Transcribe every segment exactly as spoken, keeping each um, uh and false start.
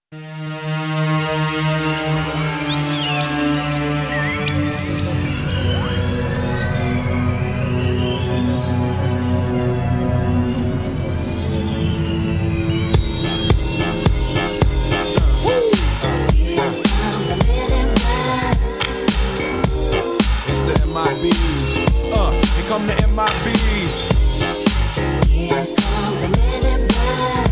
Come the M I Bs. Here come the men in black.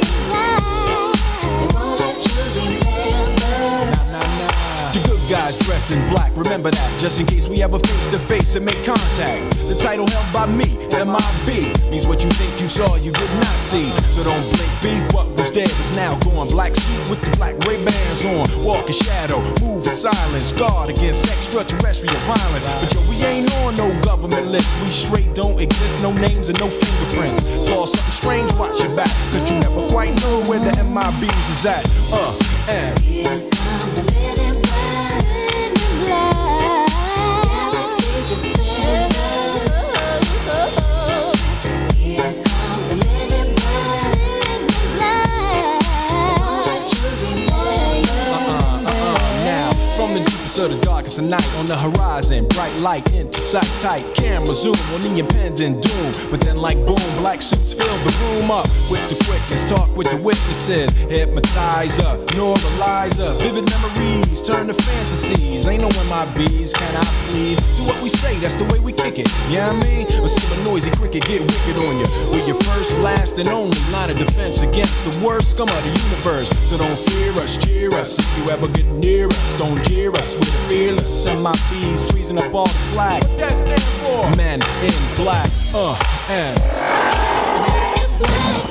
They won't let you remember. Nah, nah, nah. The good guys dress in black, remember that. Just in case we ever face to face and make contact. The title held by me, M I B, means what you think you saw, you did not see. So don't blink, be what was dead is now gone. Black suit with the black Ray-Bans on. Walk in shadow, move in silence. Guard against extraterrestrial violence. But yo, we ain't on no government list. We straight don't exist, no names and no fingerprints. Saw something strange, watch your back. Cause you never quite know where the M I Bs is at. Uh, and Here come the men in black. Men in black. Galaxy defenders. Here come the men in black. Men in black. They won't let you remember. uh-uh, uh-uh, now from the deepest of the darkest of night, on the horizon, bright light into sight tight. Camera zoom on the impending doom, but then like boom, black suits fill the room up with the quickness. Talk with the witnesses, hypnotizer, neuralizer, vivid memories turn to fantasies. Ain't no M I Bs, can I please? Do what we say, that's the way we kick it. Yeah, you know what I mean? Or see a noisy cricket get wicked on you. We're your first, last, and only line of defense against the worst scum of the universe. So don't fear us, cheer us. If you ever get near us, don't jeer us. We're the fearless M I Bs, freezing up all the flag. What that stand for? Men in black, uh, and In black.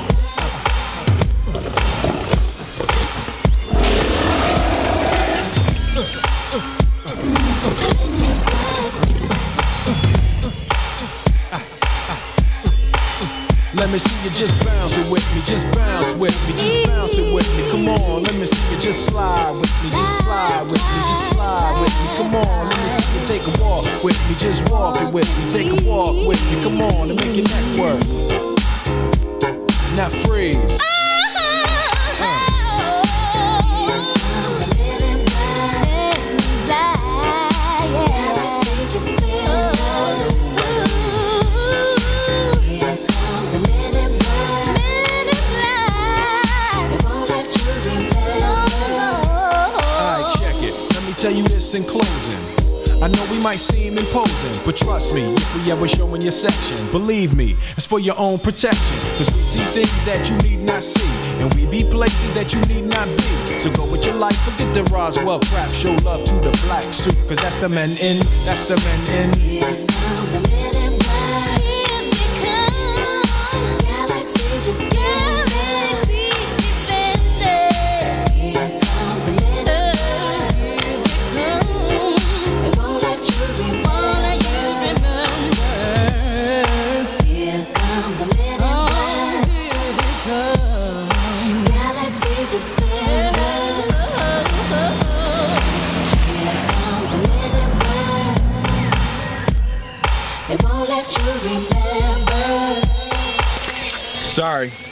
let me see you just bounce it with me, just bounce with me, just bounce it with me. Come on, let me see you just slide with me, just slide with me, just slide with me. Come on, let me see you take a walk with me, just walk it with me, take a walk with me. Come on, and make your neck work. Now freeze. Tell you this in closing. I know we might seem imposing, but trust me, if we ever show in your section, believe me, it's for your own protection. Cause we see things that you need not see, and we be places that you need not be. So go with your life, forget the Roswell crap, show love to the black suit. Cause that's the men in, that's the men in. Here come the men in black. Here they come. Galaxy defenders. Galaxy defenders. Here come the men in black. Sorry.